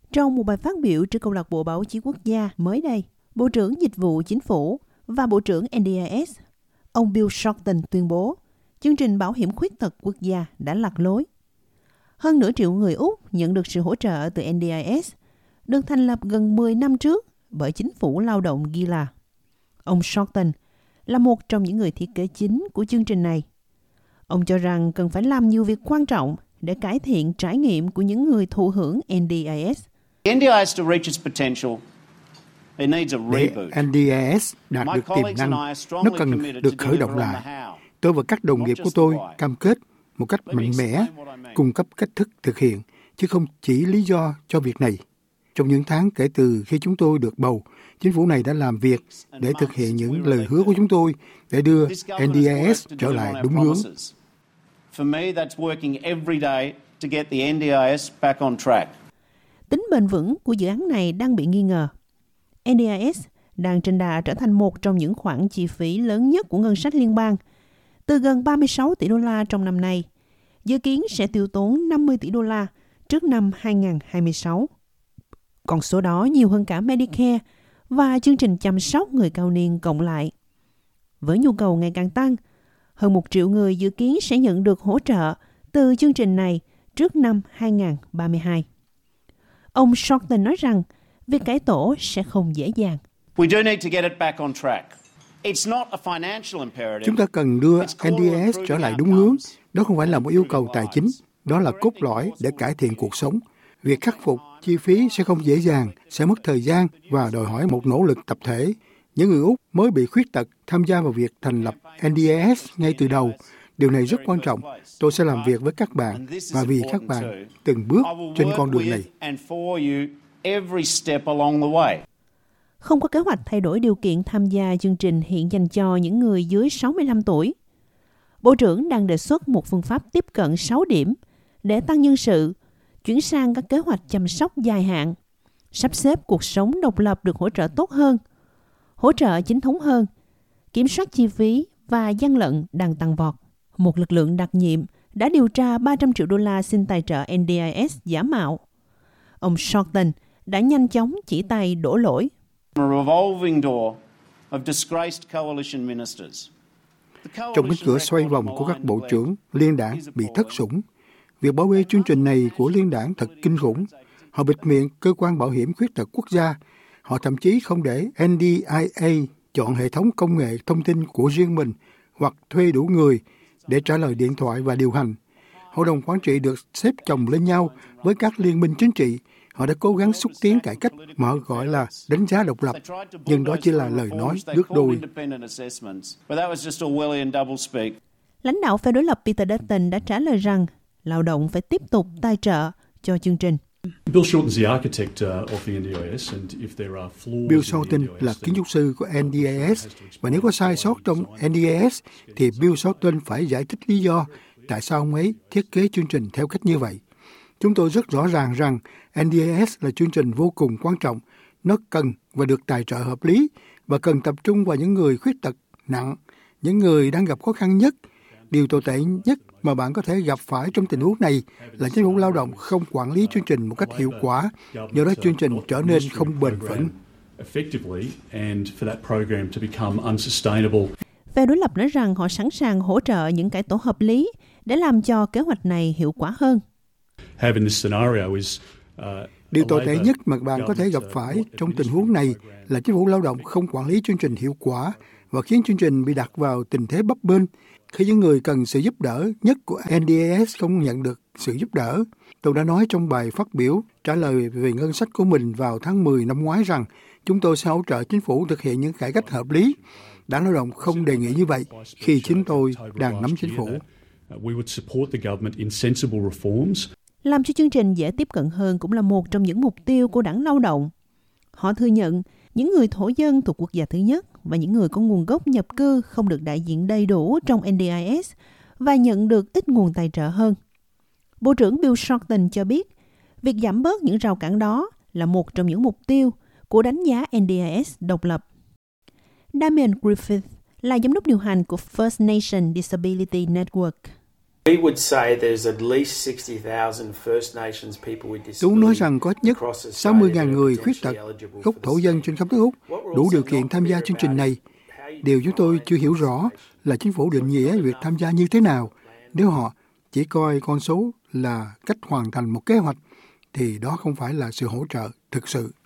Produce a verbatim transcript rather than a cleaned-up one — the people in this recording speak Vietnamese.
Trong một bài phát biểu trước câu lạc bộ báo chí quốc gia mới đây, Bộ trưởng Dịch vụ Chính phủ và Bộ trưởng en đê i ét, ông Bill Shorten tuyên bố chương trình bảo hiểm khuyết tật quốc gia đã lạc lối. Hơn nửa triệu người Úc nhận được sự hỗ trợ từ en đê i ét, được thành lập gần mười năm trước bởi chính phủ lao động Gila. Ông Shorten là một trong những người thiết kế chính của chương trình này. Ông cho rằng cần phải làm nhiều việc quan trọng để cải thiện trải nghiệm của những người thụ hưởng en đê i ét. en đê i ét to reach its potential, it needs a reboot. Để en đê i ét đạt được tiềm năng, nó cần được khởi động lại. Tôi và các đồng nghiệp của tôi cam kết một cách mạnh mẽ, cung cấp cách thức thực hiện, chứ không chỉ lý do cho việc này. Trong những tháng kể từ khi chúng tôi được bầu, chính phủ này đã làm việc để thực hiện những lời hứa của chúng tôi để đưa en đê i ét trở lại đúng hướng. Tính bền vững của dự án này đang bị nghi ngờ. en đê i ét đang trên đà trở thành một trong những khoản chi phí lớn nhất của ngân sách liên bang, từ gần ba mươi sáu tỷ đô la trong năm nay, dự kiến sẽ tiêu tốn năm mươi tỷ đô la trước năm hai không hai sáu. Con số đó nhiều hơn cả Medicare và chương trình chăm sóc người cao niên cộng lại. Với nhu cầu ngày càng tăng, hơn một triệu người dự kiến sẽ nhận được hỗ trợ từ chương trình này trước năm hai không ba hai. Ông Shorten nói rằng việc cải tổ sẽ không dễ dàng. Chúng ta cần đưa en đê i ét trở lại đúng hướng. Đó không phải là một yêu cầu tài chính, đó là cốt lõi để cải thiện cuộc sống. Việc khắc phục chi phí sẽ không dễ dàng, sẽ mất thời gian và đòi hỏi một nỗ lực tập thể. Những người Úc mới bị khuyết tật tham gia vào việc thành lập en đê i ét ngay từ đầu. Điều này rất quan trọng. Tôi sẽ làm việc với các bạn và vì các bạn từng bước trên con đường này. Không có kế hoạch thay đổi điều kiện tham gia chương trình hiện dành cho những người dưới sáu mươi lăm tuổi. Bộ trưởng đang đề xuất một phương pháp tiếp cận sáu điểm để tăng nhân sự, chuyển sang các kế hoạch chăm sóc dài hạn, sắp xếp cuộc sống độc lập được hỗ trợ tốt hơn, hỗ trợ chính thống hơn, kiểm soát chi phí và gian lận đang tăng vọt. Một lực lượng đặc nhiệm đã điều tra ba trăm triệu đô la xin tài trợ en đê i ét giả mạo. Ông Shorten đã nhanh chóng chỉ tay đổ lỗi. Trong cánh cửa xoay vòng của các bộ trưởng, liên đảng bị thất sủng. Việc bảo vệ chương trình này của liên đảng thật kinh khủng. Họ bịt miệng cơ quan bảo hiểm khuyết tật quốc gia. Họ thậm chí không để en đê i a chọn hệ thống công nghệ thông tin của riêng mình hoặc thuê đủ người để trả lời điện thoại và điều hành. Hội đồng quản trị được xếp chồng lên nhau với các liên minh chính trị. Họ đã cố gắng xúc tiến cải cách mà họ gọi là đánh giá độc lập, nhưng đó chỉ là lời nói nước đôi. Lãnh đạo phe đối lập Peter Dutton đã trả lời rằng lao động phải tiếp tục tài trợ cho chương trình. Bill Shorten là kiến trúc sư của en đê i ét, và nếu có sai sót trong en đê i ét thì Bill Shorten phải giải thích lý do tại sao ông ấy thiết kế chương trình theo cách như vậy. Chúng tôi rất rõ ràng rằng en đê i ét là chương trình vô cùng quan trọng. Nó cần và được tài trợ hợp lý và cần tập trung vào những người khuyết tật nặng, những người đang gặp khó khăn nhất. Điều tồi tệ nhất mà bạn có thể gặp phải trong tình huống này là chính phủ lao động không quản lý chương trình một cách hiệu quả, do đó chương trình trở nên không bền vững. Phe đối lập nói rằng họ sẵn sàng hỗ trợ những cải tổ hợp lý để làm cho kế hoạch này hiệu quả hơn. Điều tồi tệ nhất mà bạn có thể gặp phải trong tình huống này là chính phủ lao động không quản lý chương trình hiệu quả và khiến chương trình bị đặt vào tình thế bấp bênh khi những người cần sự giúp đỡ nhất của en đê i ét không nhận được sự giúp đỡ. Tôi đã nói trong bài phát biểu trả lời về ngân sách của mình vào tháng mười năm ngoái rằng chúng tôi sẽ hỗ trợ chính phủ thực hiện những cải cách hợp lý. Đảng Lao động không đề nghị như vậy khi chính tôi đang nắm chính phủ. Làm cho chương trình dễ tiếp cận hơn cũng là một trong những mục tiêu của Đảng Lao động. Họ thừa nhận những người thổ dân thuộc quốc gia thứ nhất và những người có nguồn gốc nhập cư không được đại diện đầy đủ trong en đê i ét và nhận được ít nguồn tài trợ hơn. Bộ trưởng Bill Shorten cho biết, việc giảm bớt những rào cản đó là một trong những mục tiêu của đánh giá en đê i ét độc lập. Damien Griffith là giám đốc điều hành của First Nation Disability Network. Tôi nói rằng có ít nhất sáu mươi nghìn người khuyết tật gốc thổ dân trên khắp nước Úc đủ điều kiện tham gia chương trình này. Điều chúng tôi chưa hiểu rõ là chính phủ định nghĩa việc tham gia như thế nào. Nếu họ chỉ coi con số là cách hoàn thành một kế hoạch, thì đó không phải là sự hỗ trợ thực sự.